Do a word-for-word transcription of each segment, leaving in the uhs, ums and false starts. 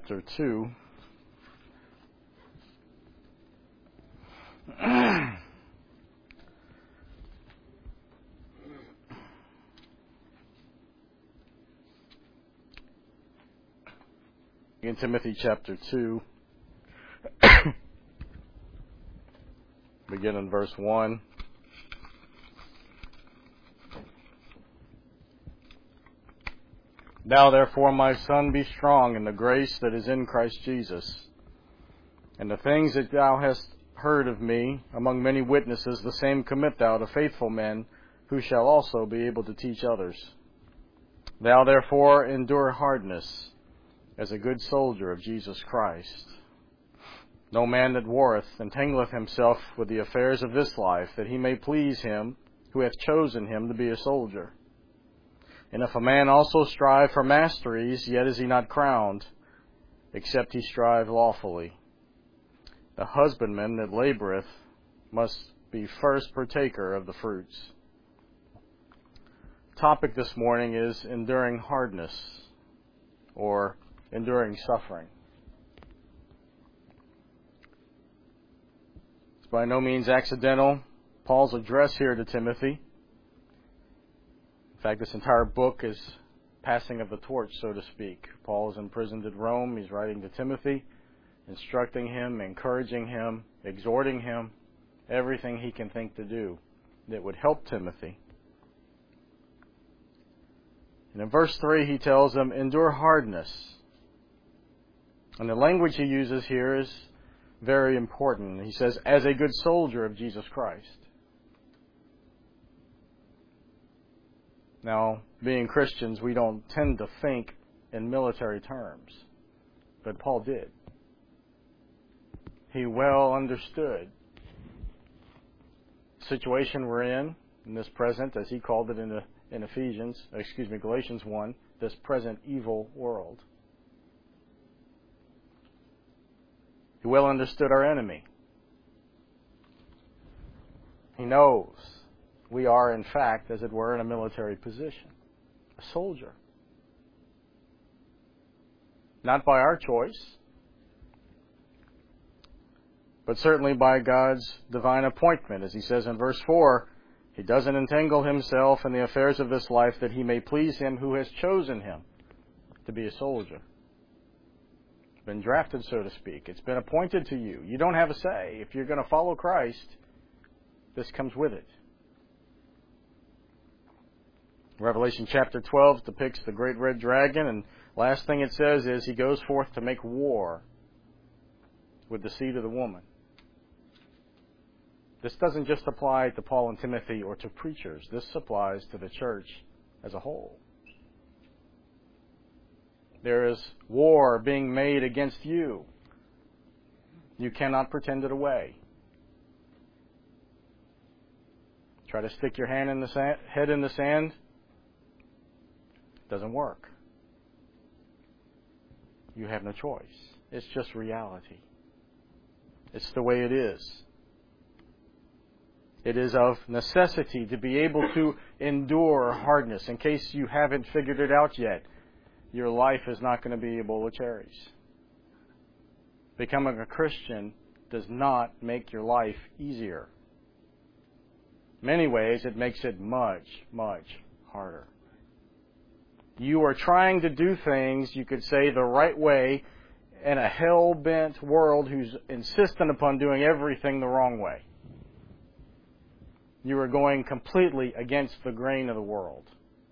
chapter two. In Timothy chapter two, begin in verse one. Thou therefore, my son, be strong in the grace that is in Christ Jesus. And the things that thou hast heard of me among many witnesses, the same commit thou to faithful men, who shall also be able to teach others. Thou therefore endure hardness, as a good soldier of Jesus Christ. No man that warreth entangleth himself with the affairs of this life, that he may please him who hath chosen him to be a soldier. And if a man also strive for masteries, yet is he not crowned, except he strive lawfully. The husbandman that laboureth must be first partaker of the fruits. Topic this morning is enduring hardness, or enduring suffering. It's by no means accidental. Paul's address here to Timothy. In fact, this entire book is passing of the torch, so to speak. Paul is imprisoned at Rome. He's writing to Timothy, instructing him, encouraging him, exhorting him, everything he can think to do that would help Timothy. And in verse three, he tells them, endure hardness. And the language he uses here is very important. He says, as a good soldier of Jesus Christ. Now, being Christians, we don't tend to think in military terms, but Paul did. He well understood the situation we're in, in this present, as he called it in, the, in Ephesians, excuse me, Galatians one, this present evil world. He well understood our enemy. He knows we are, in fact, as it were, in a military position. A soldier. Not by our choice, but certainly by God's divine appointment. As he says in verse four, he doesn't entangle himself in the affairs of this life, that he may please him who has chosen him to be a soldier. Been drafted, so to speak. It's been appointed to you. You don't have a say. If you're going to follow Christ, this comes with it. Revelation chapter twelve depicts the great red dragon, and last thing it says is he goes forth to make war with the seed of the woman. This doesn't just apply to Paul and Timothy or to preachers. This applies to the church as a whole. There is war being made against you. You cannot pretend it away. Try to stick your hand in the sand, head in the sand. Doesn't work. You have no choice. It's just reality. It's the way it is. It is of necessity to be able to endure hardness. In case you haven't figured it out yet, your life is not going to be a bowl of cherries. Becoming a Christian does not make your life easier. In many ways, it makes it much, much harder. You are trying to do things, you could say, the right way in a hell-bent world who's insistent upon doing everything the wrong way. You are going completely against the grain of the world.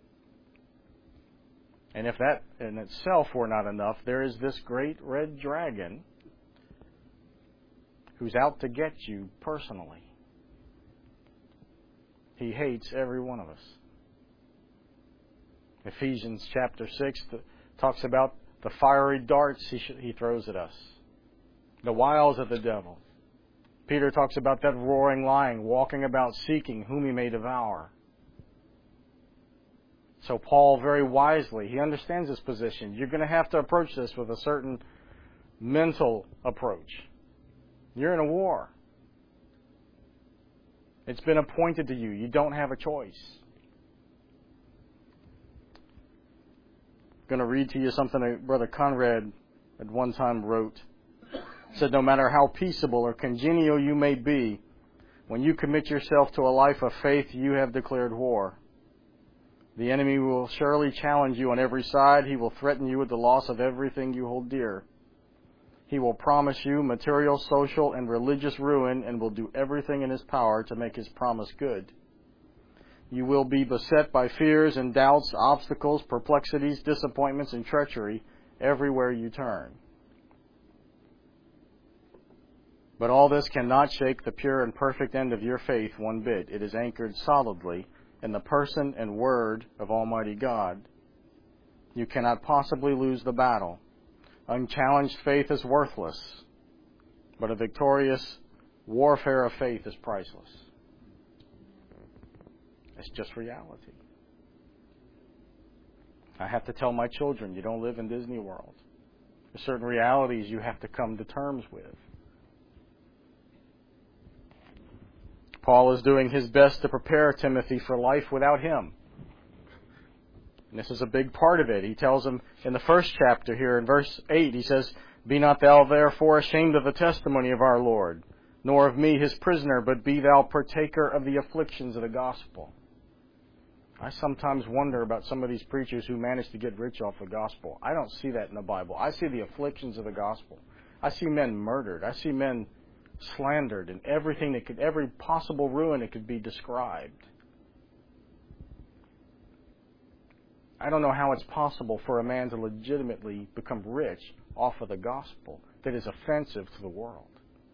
And if that in itself were not enough, there is this great red dragon who's out to get you personally. He hates every one of us. Ephesians chapter six talks about the fiery darts he, sh- he throws at us, the wiles of the devil. Peter talks about that roaring lion walking about seeking whom he may devour. So Paul, very wisely, he understands his position. You're going to have to approach this with a certain mental approach. You're in a war. It's been appointed to you. You don't have a choice. I'm going to read to you something that Brother Conrad at one time wrote, said, no matter how peaceable or congenial you may be, when you commit yourself to a life of faith, you have declared war. The enemy will surely challenge you on every side. He will threaten you with the loss of everything you hold dear. He will promise you material, social, and religious ruin and will do everything in his power to make his promise good. You will be beset by fears and doubts, obstacles, perplexities, disappointments, and treachery everywhere you turn. But all this cannot shake the pure and perfect end of your faith one bit. It is anchored solidly in the person and word of Almighty God. You cannot possibly lose the battle. Unchallenged faith is worthless, but a victorious warfare of faith is priceless. It's just reality. I have to tell my children, you don't live in Disney World. There's certain realities you have to come to terms with. Paul is doing his best to prepare Timothy for life without him. And this is a big part of it. He tells him in the first chapter here in verse eight, he says, be not thou therefore ashamed of the testimony of our Lord, nor of me his prisoner, but be thou partaker of the afflictions of the gospel. I sometimes wonder about some of these preachers who manage to get rich off the gospel. I don't see that in the Bible. I see the afflictions of the gospel. I see men murdered. I see men slandered and everything that could, every possible ruin that could be described. I don't know how it's possible for a man to legitimately become rich off of the gospel that is offensive to the world.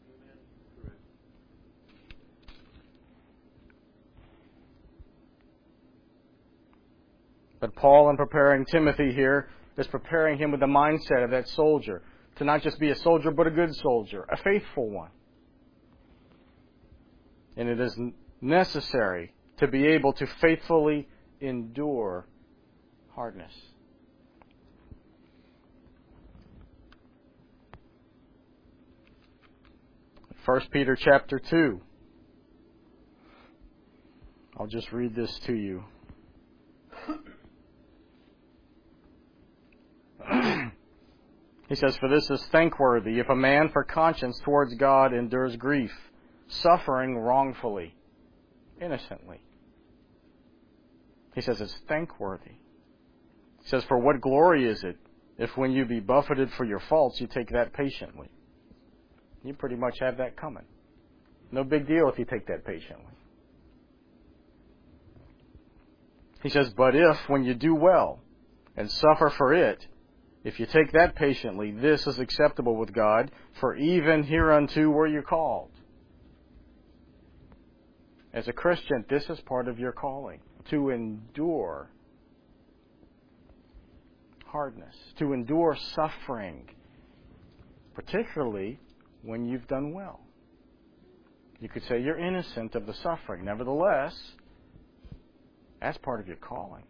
But Paul, in preparing Timothy here, is preparing him with the mindset of that soldier, to not just be a soldier, but a good soldier, a faithful one. And it is necessary to be able to faithfully endure hardness. First Peter chapter two. I'll just read this to you. He says, for this is thankworthy, if a man for conscience towards God endures grief, suffering wrongfully, innocently. He says it's thankworthy. He says, for what glory is it if when you be buffeted for your faults, you take that patiently? You pretty much have that coming. No big deal if you take that patiently. He says, but if when you do well and suffer for it, if you take that patiently, this is acceptable with God, for even hereunto were you called. As a Christian, this is part of your calling, to endure hardness, to endure suffering, particularly when you've done well. You could say you're innocent of the suffering. Nevertheless, that's part of your calling.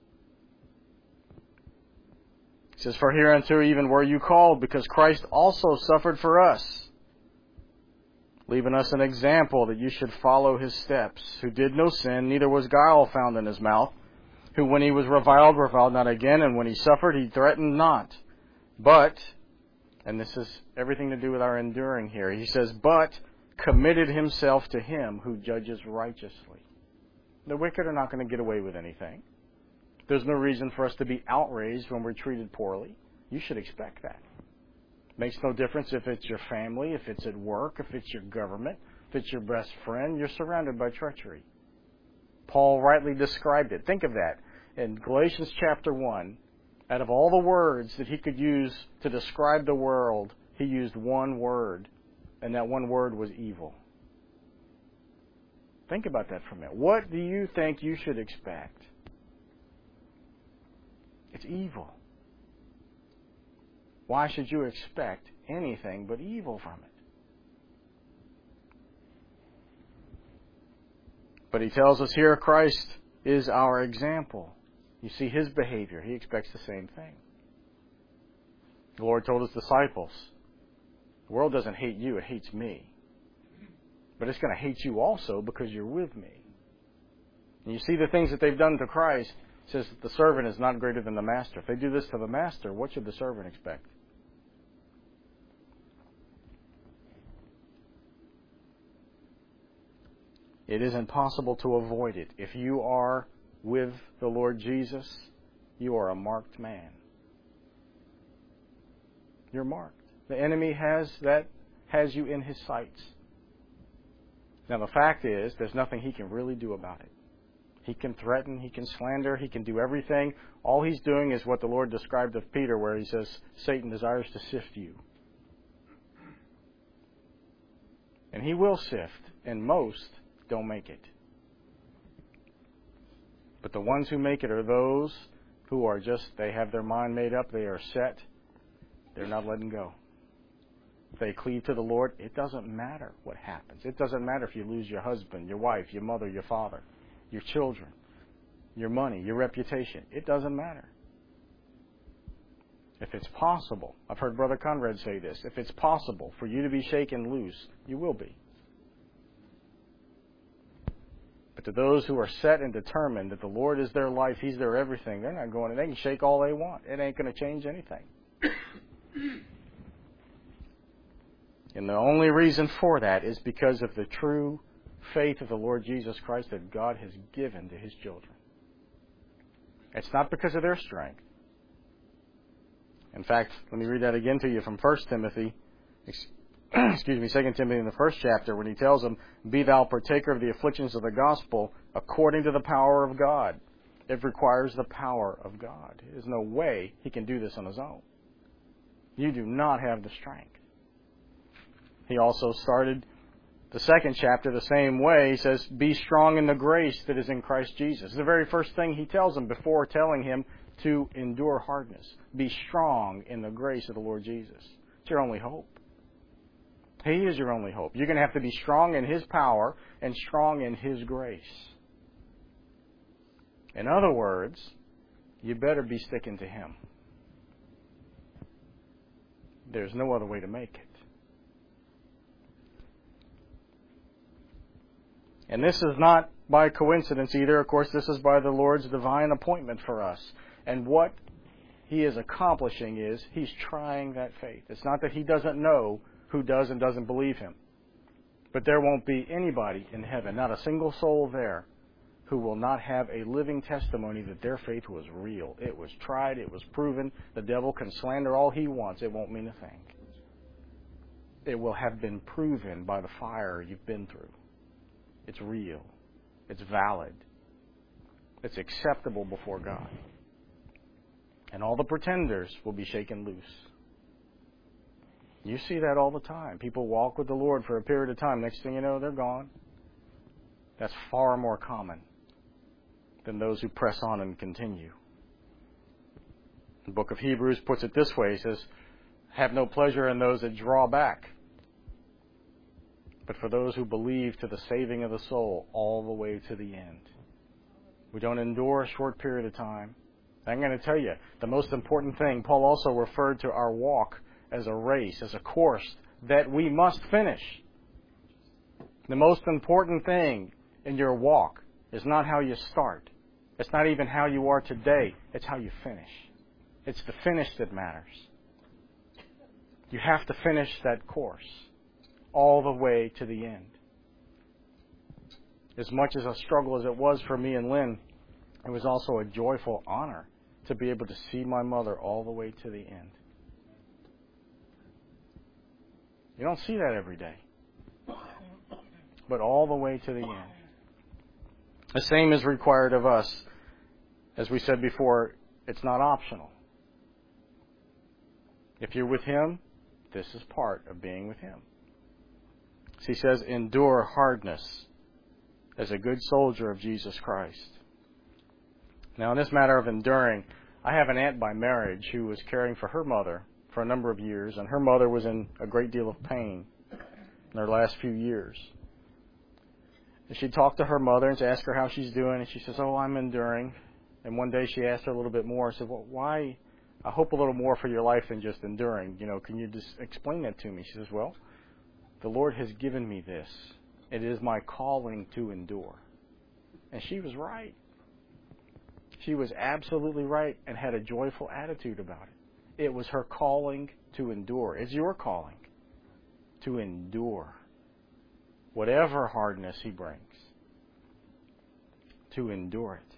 He says, for hereunto even were you called, because Christ also suffered for us, leaving us an example that you should follow his steps, who did no sin, neither was guile found in his mouth, who when he was reviled, reviled not again, and when he suffered, he threatened not. But, and this is everything to do with our enduring here, he says, but committed himself to him who judges righteously. The wicked are not going to get away with anything. There's no reason for us to be outraged when we're treated poorly. You should expect that. Makes no difference if it's your family, if it's at work, if it's your government, if it's your best friend. You're surrounded by treachery. Paul rightly described it. Think of that. In Galatians chapter one, out of all the words that he could use to describe the world, he used one word, and that one word was evil. Think about that for a minute. What do you think you should expect? It's evil. Why should you expect anything but evil from it? But he tells us here Christ is our example. You see his behavior. He expects the same thing. The Lord told his disciples, the world doesn't hate you, it hates me. But it's going to hate you also because you're with me. And you see the things that they've done to Christ. It says that the servant is not greater than the master. If they do this to the master, what should the servant expect? It isn't possible to avoid it. If you are with the Lord Jesus, you are a marked man. You're marked. The enemy has that has you in his sights. Now the fact is, there's nothing he can really do about it. He can threaten, he can slander, he can do everything. All he's doing is what the Lord described of Peter, where he says, Satan desires to sift you. And he will sift, and most don't make it. But the ones who make it are those who are just, they have their mind made up, they are set, they're not letting go. If they cleave to the Lord, it doesn't matter what happens. It doesn't matter if you lose your husband, your wife, your mother, your father, your children, your money, your reputation. It doesn't matter. If it's possible, I've heard Brother Conrad say this, if it's possible for you to be shaken loose, you will be. But to those who are set and determined that the Lord is their life, He's their everything, they're not going, they can shake all they want. It ain't going to change anything. And the only reason for that is because of the true faith of the Lord Jesus Christ that God has given to His children. It's not because of their strength. In fact, let me read that again to you from First Timothy, excuse me, Second Timothy in the first chapter, when he tells them, "Be thou partaker of the afflictions of the gospel according to the power of God." It requires the power of God. There's no way he can do this on his own. You do not have the strength. He also started the second chapter the same way. He says, "Be strong in the grace that is in Christ Jesus." The very first thing he tells them before telling him to endure hardness. Be strong in the grace of the Lord Jesus. It's your only hope. He is your only hope. You're going to have to be strong in His power and strong in His grace. In other words, you better be sticking to Him. There's no other way to make it. And this is not by coincidence either. Of course, this is by the Lord's divine appointment for us. And what He is accomplishing is He's trying that faith. It's not that He doesn't know who does and doesn't believe Him. But there won't be anybody in heaven, not a single soul there, who will not have a living testimony that their faith was real. It was tried. It was proven. The devil can slander all he wants. It won't mean a thing. It will have been proven by the fire you've been through. It's real. It's valid. It's acceptable before God. And all the pretenders will be shaken loose. You see that all the time. People walk with the Lord for a period of time. Next thing you know, they're gone. That's far more common than those who press on and continue. The book of Hebrews puts it this way. He says, "Have no pleasure in those that draw back, but for those who believe to the saving of the soul all the way to the end." We don't endure a short period of time. I'm going to tell you, the most important thing, Paul also referred to our walk as a race, as a course that we must finish. The most important thing in your walk is not how you start. It's not even how you are today. It's how you finish. It's the finish that matters. You have to finish that course all the way to the end. As much as a struggle as it was for me and Lynn, it was also a joyful honor to be able to see my mother all the way to the end. You don't see that every day. But all the way to the end. The same is required of us. As we said before, it's not optional. If you're with Him, this is part of being with Him. So he says, endure hardness as a good soldier of Jesus Christ. Now, in this matter of enduring, I have an aunt by marriage who was caring for her mother for a number of years, and her mother was in a great deal of pain in her last few years. And she'd talk to her mother and ask her how she's doing, and she says, "Oh, I'm enduring." And one day she asked her a little bit more. I said, "Well, why? I hope a little more for your life than just enduring. You know, can you just explain that to me?" She says, "Well, the Lord has given me this. It is my calling to endure." And she was right. She was absolutely right and had a joyful attitude about it. It was her calling to endure. It's your calling to endure whatever hardness He brings. to endure it.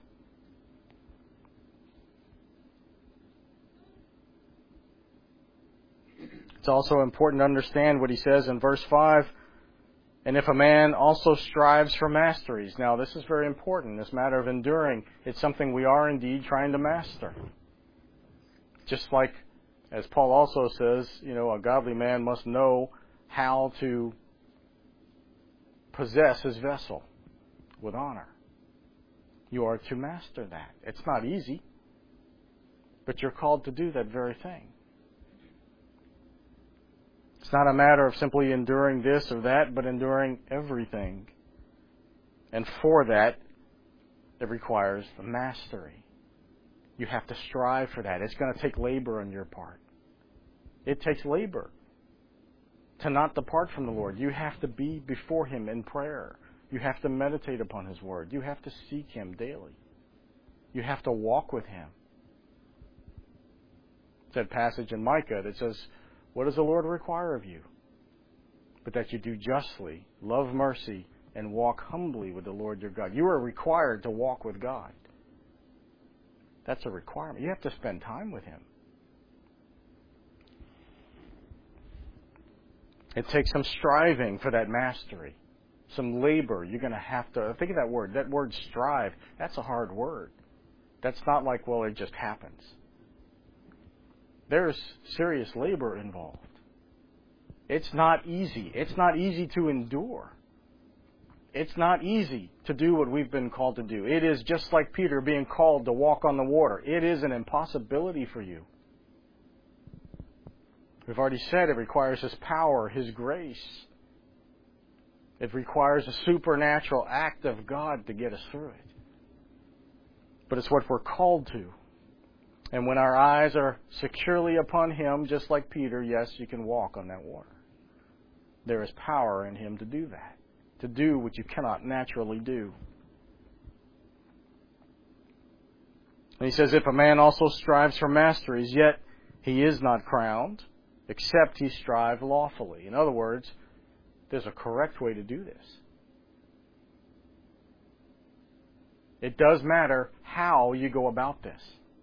It's also important to understand what he says in verse five. And if a man also strives for masteries. Now, this is very important. This matter of enduring, it's something we are indeed trying to master. Just like, as Paul also says, you know, a godly man must know how to possess his vessel with honor. You are to master that. It's not easy, but you're called to do that very thing. It's not a matter of simply enduring this or that, but enduring everything. And for that, it requires mastery. You have to strive for that. It's going to take labor on your part. It takes labor to not depart from the Lord. You have to be before Him in prayer. You have to meditate upon His Word. You have to seek Him daily. You have to walk with Him. It's that passage in Micah that says, what does the Lord require of you? But that you do justly, love mercy, and walk humbly with the Lord your God. You are required to walk with God. That's a requirement. You have to spend time with Him. It takes some striving for that mastery, some labor. You're going to have to, think of that word, that word strive, that's a hard word. That's not like, well, it just happens. There's serious labor involved. It's not easy. It's not easy to endure. It's not easy to do what we've been called to do. It is just like Peter being called to walk on the water. It is an impossibility for you. We've already said it requires His power, His grace. It requires a supernatural act of God to get us through it. But it's what we're called to. And when our eyes are securely upon Him, just like Peter, yes, you can walk on that water. There is power in Him to do that, to do what you cannot naturally do. And he says, if a man also strives for masteries, yet he is not crowned, except he strive lawfully. In other words, there's a correct way to do this. It does matter how you go about this.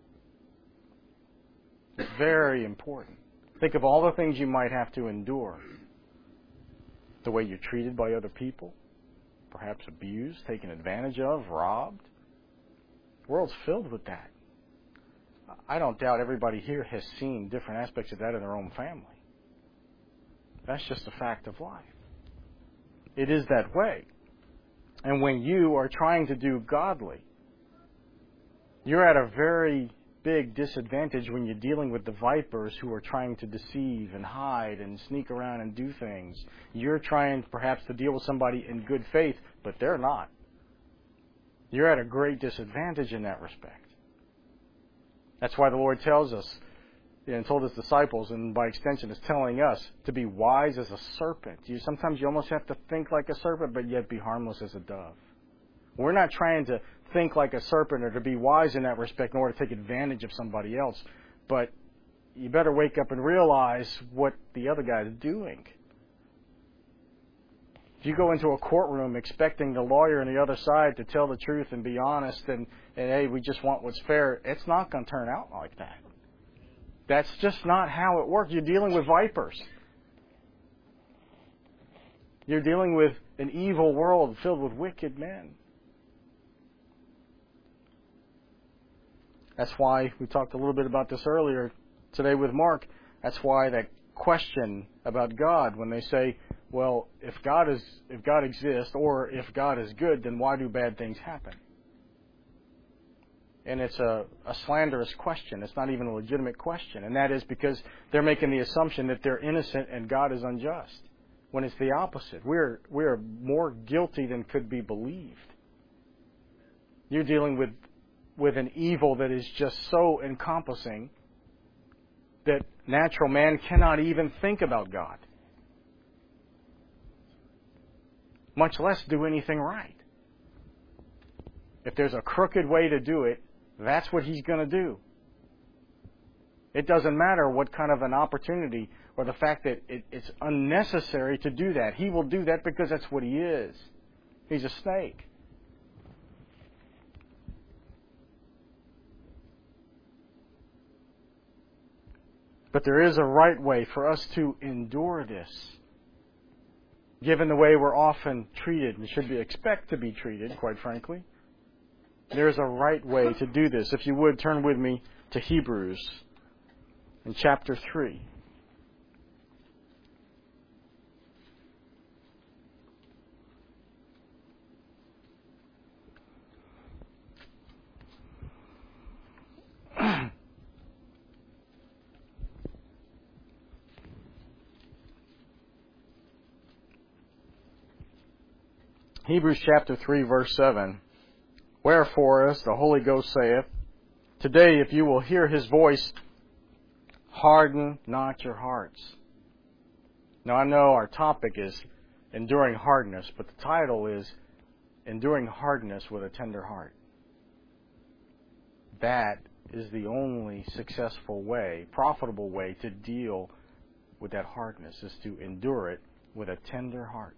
It's very important. Think of all the things you might have to endure. The way you're treated by other people, perhaps abused, taken advantage of, robbed. The world's filled with that. I don't doubt everybody here has seen different aspects of that in their own family. That's just a fact of life. It is that way. And when you are trying to do godly, you're at a very big disadvantage when you're dealing with the vipers who are trying to deceive and hide and sneak around and do things. You're trying perhaps to deal with somebody in good faith, but they're not. You're at a great disadvantage in that respect. That's why the Lord tells us, and told His disciples, and by extension is telling us, to be wise as a serpent. You Sometimes you almost have to think like a serpent, but yet be harmless as a dove. We're not trying to think like a serpent or to be wise in that respect in order to take advantage of somebody else. But you better wake up and realize what the other guy is doing. If you go into a courtroom expecting the lawyer on the other side to tell the truth and be honest and, and hey, we just want what's fair, it's not going to turn out like that. That's just not how it works. You're dealing with vipers. You're dealing with an evil world filled with wicked men. That's why we talked a little bit about this earlier today with Mark. That's why that question about God, when they say, well, if God is, if God exists, or if God is good, then why do bad things happen? And it's a, a slanderous question. It's not even a legitimate question. And that is because they're making the assumption that they're innocent and God is unjust, when it's the opposite. We're, we're more guilty than could be believed. You're dealing with with an evil that is just so encompassing that natural man cannot even think about God, much less do anything right. If there's a crooked way to do it, that's what he's going to do. It doesn't matter what kind of an opportunity or the fact that it, it's unnecessary to do that. He will do that because that's what he is. He's a snake. But there is a right way for us to endure this, given the way we're often treated and should be expect to be treated, quite frankly. There is a right way to do this. If you would, turn with me to Hebrews in chapter three. Hebrews chapter three, verse seven. Wherefore, as the Holy Ghost saith, today if you will hear His voice, harden not your hearts. Now I know our topic is enduring hardness, but the title is enduring hardness with a tender heart. That is the only successful way, profitable way to deal with that hardness, is to endure it with a tender heart.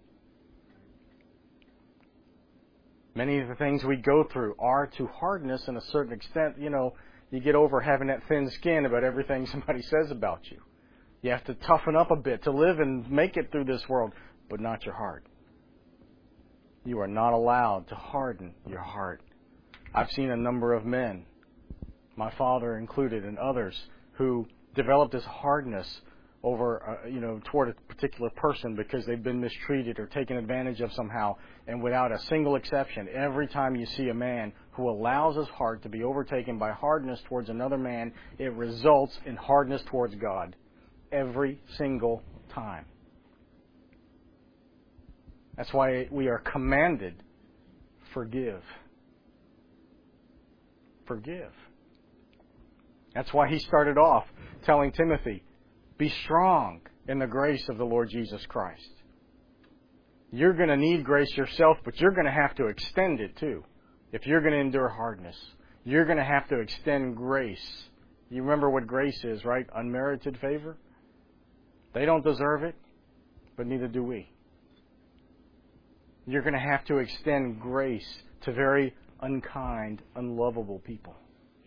Many of the things we go through are to hardness in a certain extent. You know, you get over having that thin skin about everything somebody says about you. You have to toughen up a bit to live and make it through this world, but not your heart. You are not allowed to harden your heart. I've seen a number of men, my father included, and others, who developed this hardness over, uh, you know, toward a particular person because they've been mistreated or taken advantage of somehow. And without a single exception, every time you see a man who allows his heart to be overtaken by hardness towards another man, it results in hardness towards God. Every single time. That's why we are commanded, forgive. Forgive. That's why he started off telling Timothy, be strong in the grace of the Lord Jesus Christ. You're going to need grace yourself, but you're going to have to extend it too. If you're going to endure hardness, you're going to have to extend grace. You remember what grace is, right? Unmerited favor. They don't deserve it, but neither do we. You're going to have to extend grace to very unkind, unlovable people.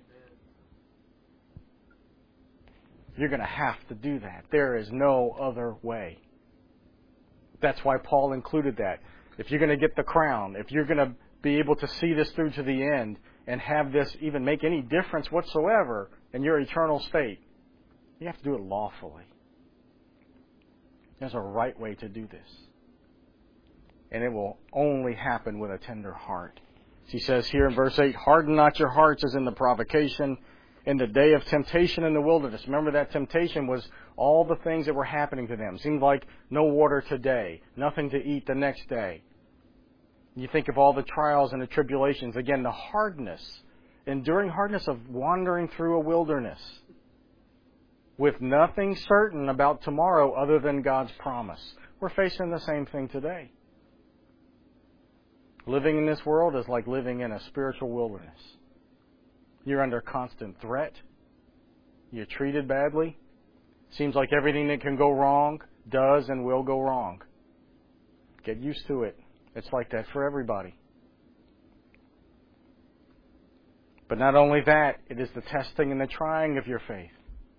You're going to have to do that. There is no other way. That's why Paul included that. If you're going to get the crown, if you're going to be able to see this through to the end and have this even make any difference whatsoever in your eternal state, you have to do it lawfully. There's a right way to do this. And it will only happen with a tender heart. He says here in verse eight, harden not your hearts as in the provocation in the day of temptation in the wilderness. Remember, that temptation was all the things that were happening to them. Seemed like no water today, nothing to eat the next day. You think of all the trials and the tribulations. Again, the hardness, enduring hardness of wandering through a wilderness with nothing certain about tomorrow other than God's promise. We're facing the same thing today. Living in this world is like living in a spiritual wilderness. You're under constant threat. You're treated badly. Seems like everything that can go wrong does and will go wrong. Get used to it. It's like that for everybody. But not only that, it is the testing and the trying of your faith.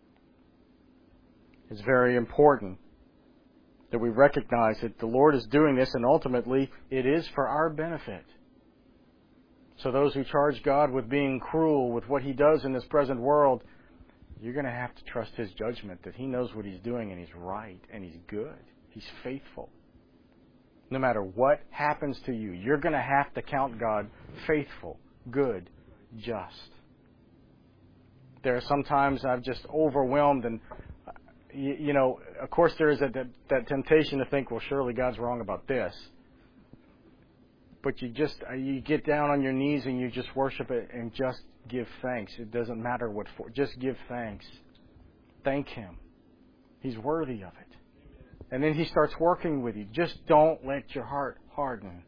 It's very important that we recognize that the Lord is doing this, and ultimately it is for our benefit. So those who charge God with being cruel with what He does in this present world, you're going to have to trust His judgment, that He knows what He's doing and He's right and He's good. He's faithful. No matter what happens to you, you're going to have to count God faithful, good, just. There are some times I've just overwhelmed and, you, you know, of course there is that, that, that temptation to think, well, surely God's wrong about this. But you just, you get down on your knees and you just worship it and just give thanks. It doesn't matter what for. Just give thanks. Thank Him. He's worthy of it. And then He starts working with you. Just don't let your heart harden.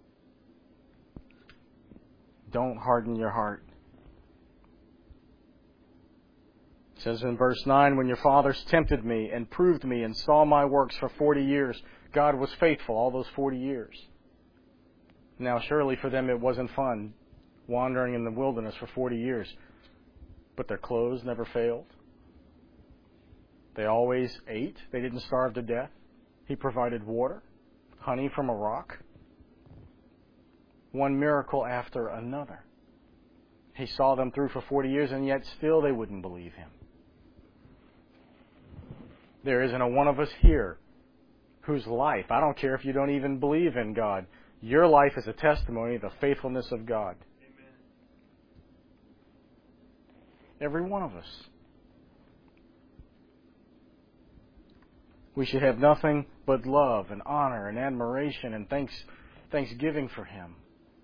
Don't harden your heart. It says in verse nine, when your fathers tempted me and proved me and saw my works for forty years, God was faithful all those forty years. Now, surely for them it wasn't fun wandering in the wilderness for forty years. But their clothes never failed. They always ate. They didn't starve to death. He provided water, honey from a rock. One miracle after another. He saw them through for forty years, and yet still they wouldn't believe him. There isn't a one of us here whose life, I don't care if you don't even believe in God, your life is a testimony of the faithfulness of God. Amen. Every one of us. We should have nothing but love and honor and admiration and thanks, thanksgiving for Him.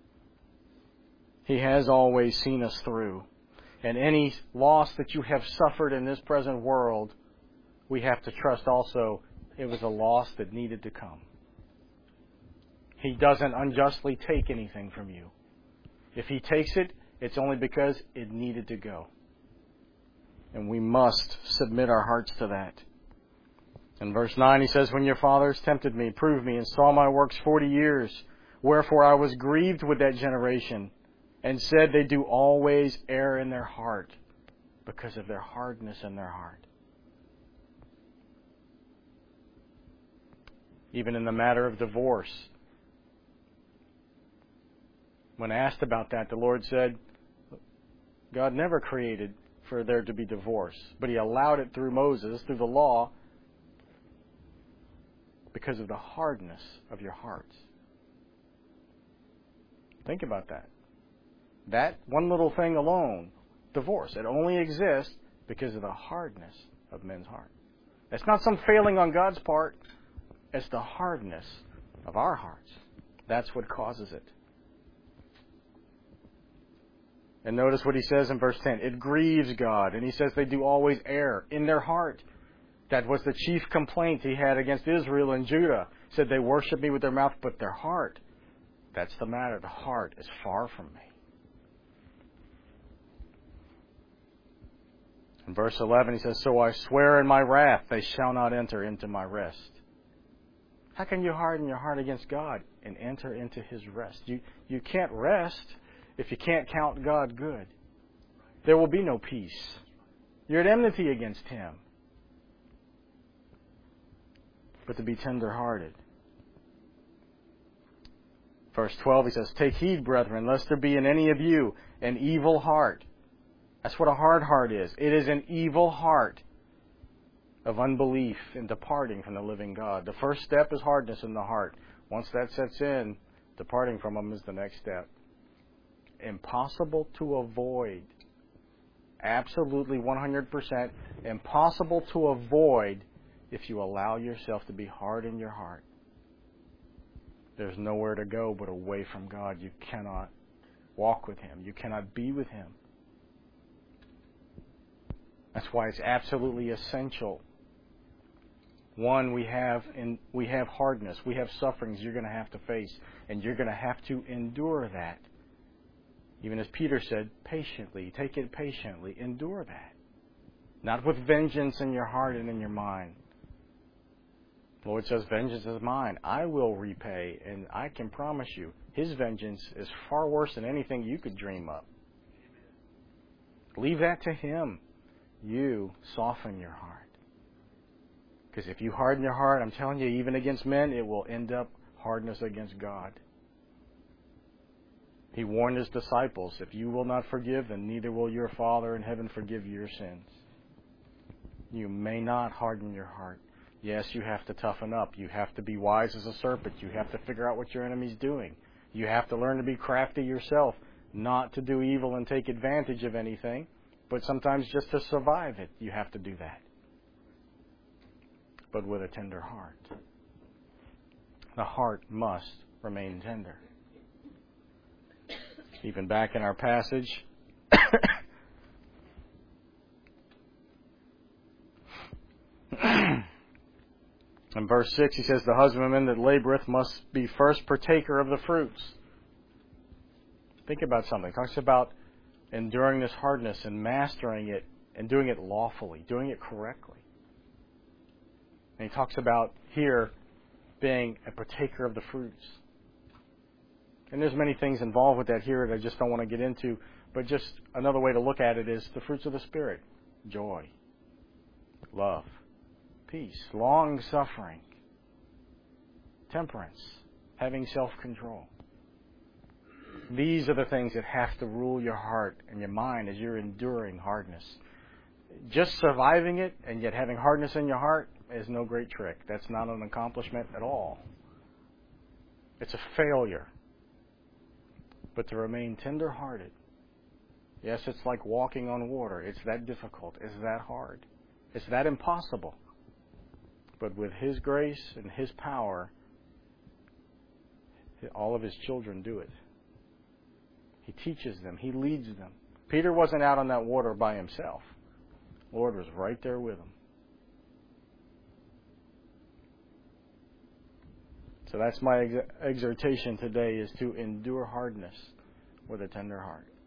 He has always seen us through. And any loss that you have suffered in this present world, we have to trust also it was a loss that needed to come. He doesn't unjustly take anything from you. If He takes it, it's only because it needed to go. And we must submit our hearts to that. In verse nine, he says, when your fathers tempted me, proved me, and saw my works forty years, wherefore I was grieved with that generation, and said they do always err in their heart, because of their hardness in their heart. Even in the matter of divorce, when asked about that, the Lord said, God never created for there to be divorce, but He allowed it through Moses, through the law, because of the hardness of your hearts. Think about that. That one little thing alone, divorce, it only exists because of the hardness of men's heart. It's not some failing on God's part. It's the hardness of our hearts. That's what causes it. And notice what he says in verse ten. It grieves God. And he says they do always err in their heart. That was the chief complaint he had against Israel and Judah. He said they worship me with their mouth, but their heart, that's the matter. The heart is far from me. In verse eleven, he says, so I swear in my wrath, they shall not enter into my rest. How can you harden your heart against God and enter into His rest? You, you can't rest if you can't count God good. There will be no peace. You're at enmity against Him. But to be tender-hearted. Verse twelve, he says, take heed, brethren, lest there be in any of you an evil heart. That's what a hard heart is. It is an evil heart of unbelief and departing from the living God. The first step is hardness in the heart. Once that sets in, departing from Him is the next step. Impossible to avoid. Absolutely one hundred percent impossible to avoid if you allow yourself to be hard in your heart. There's nowhere to go but away from God. You cannot walk with Him. You cannot be with Him. That's why it's absolutely essential. One, we have in, we have hardness. We have sufferings you're going to have to face. And you're going to have to endure that. Even as Peter said, patiently. Take it patiently. Endure that. Not with vengeance in your heart and in your mind. The Lord says, vengeance is mine. I will repay. And I can promise you, His vengeance is far worse than anything you could dream up. Leave that to Him. You soften your heart. Because if you harden your heart, I'm telling you, even against men, it will end up hardness against God. He warned His disciples, if you will not forgive, then neither will your Father in heaven forgive your sins. You may not harden your heart. Yes, you have to toughen up. You have to be wise as a serpent. You have to figure out what your enemy's doing. You have to learn to be crafty yourself, not to do evil and take advantage of anything, but sometimes just to survive it, you have to do that. But with a tender heart. The heart must remain tender. Even back in our passage, in verse six, he says, the husbandman that laboreth must be first partaker of the fruits. Think about something. It talks about enduring this hardness and mastering it and doing it lawfully, doing it correctly. And he talks about here being a partaker of the fruits. And there's many things involved with that here that I just don't want to get into. But just another way to look at it is the fruits of the Spirit. Joy, love, peace, long-suffering, temperance, having self-control. These are the things that have to rule your heart and your mind as you're enduring hardness. Just surviving it and yet having hardness in your heart is no great trick. That's not an accomplishment at all. It's a failure. But to remain tender-hearted, yes, it's like walking on water. It's that difficult. It's that hard. It's that impossible. But with His grace and His power, all of His children do it. He teaches them. He leads them. Peter wasn't out on that water by himself. The Lord was right there with him. So that's my ex- exhortation today, is to endure hardness with a tender heart.